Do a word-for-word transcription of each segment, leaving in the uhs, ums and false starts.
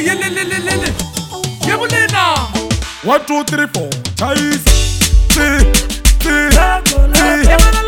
yelelelelele. Yebulena. One, two, three, four. Chinese. Three, three, three,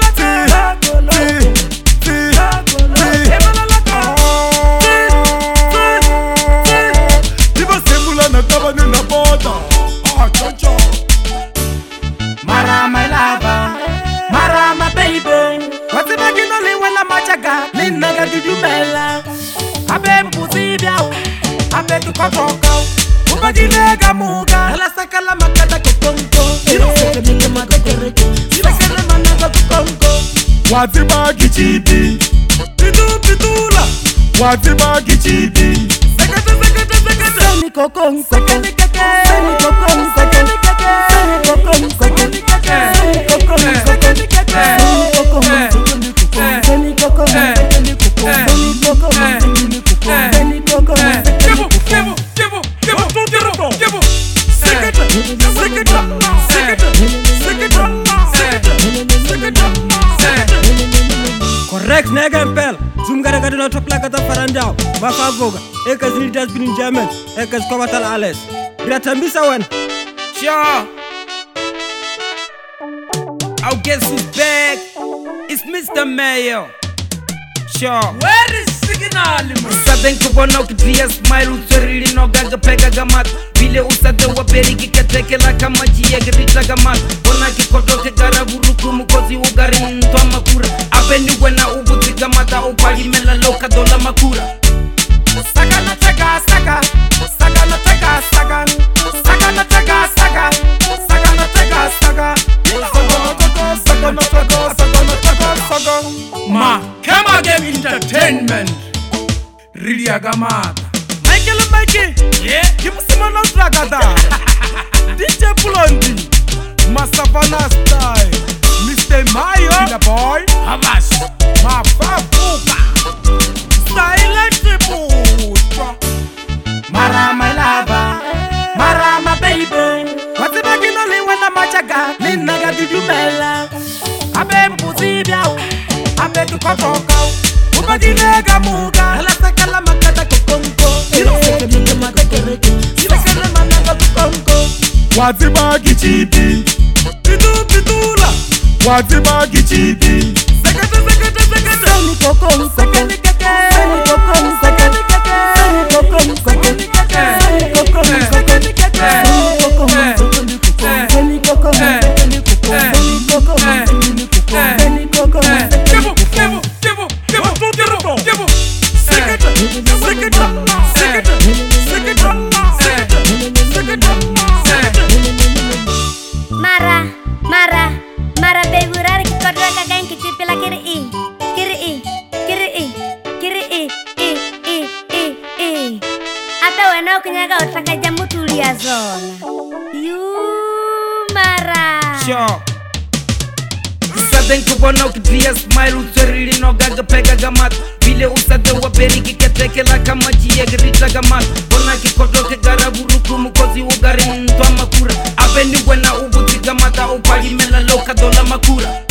Mara my lover, Mara my baby. What's the bag in only when I'm machaga? Linda got to do bella. I beg Pusibia, I beg to Coco. Ubagilega Muga, La Sacala Macata Conco. You don't say to me, Macarico. You don't say to Manaka Conco. What's the bag G D? Pitu Pitula. What's the bag G D? Second, second, second, Sani Cocon, second, Sani Cocon, second, Sani Cocon, second, Sani Cocon, second, Sani Cocon, Sani Cocon, Sani Cocon, Sani Cocon, Kevo, Kevo, Kevo, Kevo, Kevo, Kevo. second, second, second, second, correct, Negempel. Zoom gara gara na top like the farandao. Bafa voga. Ekas need has been in German. Ekas kovatal alles. Gratambisa one. Sure. I'll guess who's back. It's Mister Mayo. Sure. Where is signal? Saben kubona ukitia smile usirili no gaga pega gamat. Vile usade wa beriki ketekela kama jia girita gamat. Bona kikotoke gara buruku mukozi ugari ntwa makura. Abeni wena ubuti gamata upali mela loka dola makura. Saga na tega saga. Saga na tega saga. Saga na tega saga. Saga na tega saga. Saga na tega saga na tega saga. Ma, Kama Game Entertainment. Really agamata. Michael Mikey. Yeah. Kimusima na dragada. D J Pulondi. Masavana style. Mister Mayo. The boy. Havas. My fabuka. Silent people. Mara my lover. Mara my baby. What's the bag in only when I'm machaga? Linda got to do bella. I beg Pusibia. I beg to Coco. Ubagilega Muga. La Sacala Macata Conco. You don't say to me, Macarico. You don't say to Manaka Conco. What's the bag G D? Pitu Pitula. What's the bag G D? Second, second, second. Sani Cocon, second. Sani Cocon, second. Sani Cocon, second. Sani Cocon, second. Sani Cocon, Sani Cocon, Sani Cocon, Sani Cocon, Kevo, Kevo, Kevo, Kevo, Kevo, Kevo. second, second, second, second, second. Mara, Mara, Mara baby rara ki kodra ka gain ki tipila kiri i, kiri i, kiri i, kiri i, i, i, i, i. Ata wena ukinyaga utaka jamu tulia zona. You Mara. Sure. Saben kubona ukitia smile usirili no gaga pega gamat. Vile usade wa beriki ketekela kama jia girita gamat. Bona kikotoke gara buruku mukozi ugari ntwa makura. Abeni wena ubuti gamata upali mela loka dola makura.